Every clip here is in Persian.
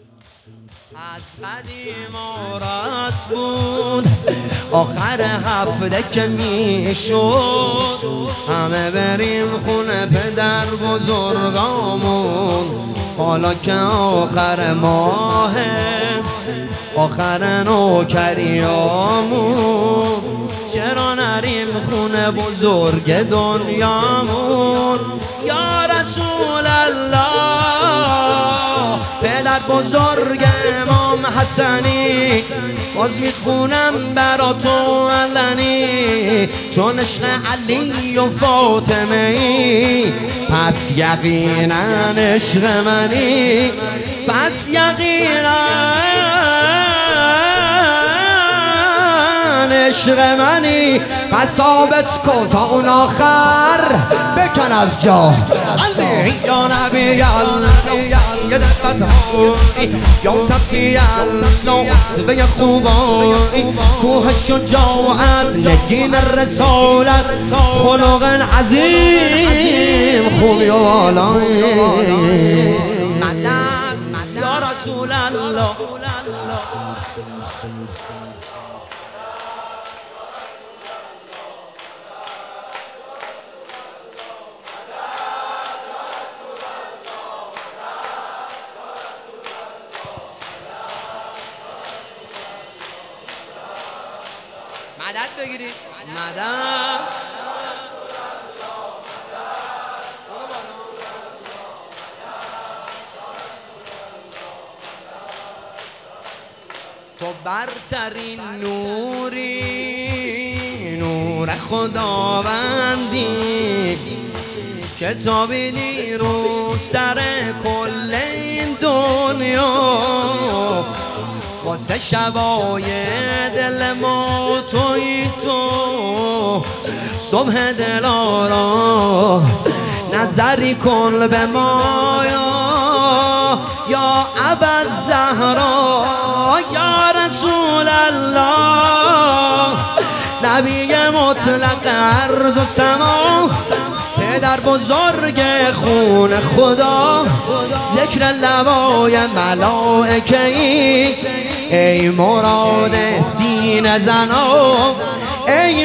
از قدیم رس بود آخر هفته که میشد همه بریم خونه پدر بزرگامون. حالا که آخر ماهه آخر نوکریامون چرا نریم خونه بزرگ دنیامون؟ یا رسول الله پدر بزرگ امام حسنی باز میخونم برا تو علنی چون عشق علی و فاطمه ای پس یقینا عشق منی، پس یقینا عشق منی. پس ثابت کن تا اون آخر بکن از جا علی یا نبی الله یه دفت هایی یا صفی الله اصفه خوبایی کوه شجاعت نگین رسالت خلق عظیم خوبی و والایی یا رسول الله. مدد بگیرید مدد. تو برترین نوری نور خداوندی که تابیدی رو سر کل این دنیا واسه شبای دل ما توی تو صبح دلارا نظری کن به ما یا ابا الزهرا یا رسول الله نبی مطلق ارض و سما پدر بزرگ خون خدا ذکر لوای ملائکه ای مراد سینه زنا ای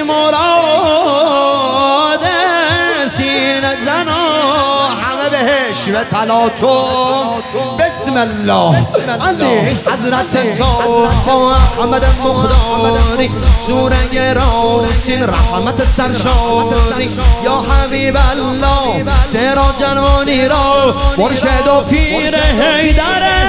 مراد سینه زنا همه بهش به تلاطم بسم الله علی حضرت تو احمد مختاری سوره یاسین رحمت سرشاری یا حبیب الله سراج منیرا مرشد و پیر حیدر